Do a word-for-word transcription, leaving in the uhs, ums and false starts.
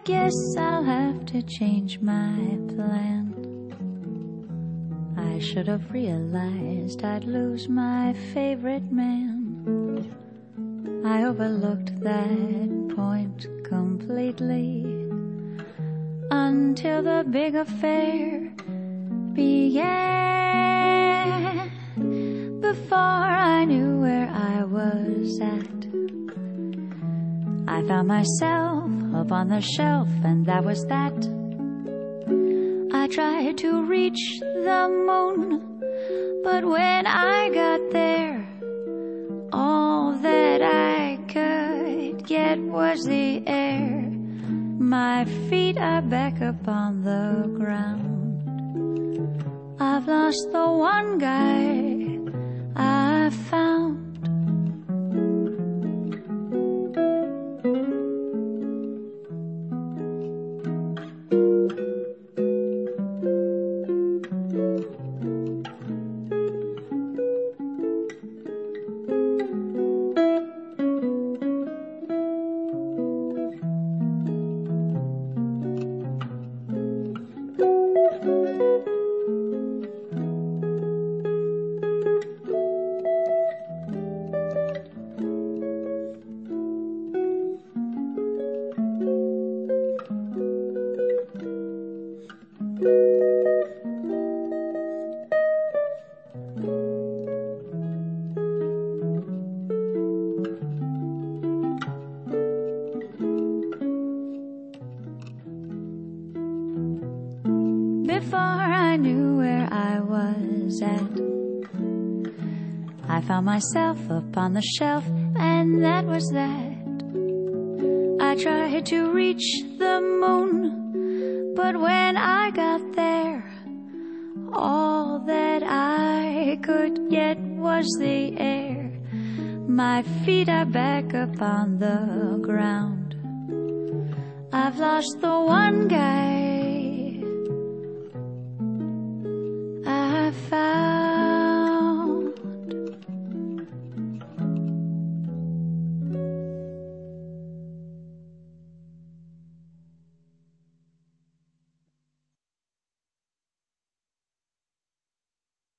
guess I'll have to change my plan. I should have realized I'd lose my favorite man. I overlooked that point completely until the big affair began. Before I knew where I was at, I found myself up on the shelf, and that was that. I tried to reach the moon, but when I got there, all that I could get was the air. My feet are back up on the ground. I've lost the one guy I found. Before I knew where I was at, I found myself up on the shelf, and that was that. I tried to reach the moon, but when I got there, all that I could get was the air. My feet are back up on the ground. I've lost the one guy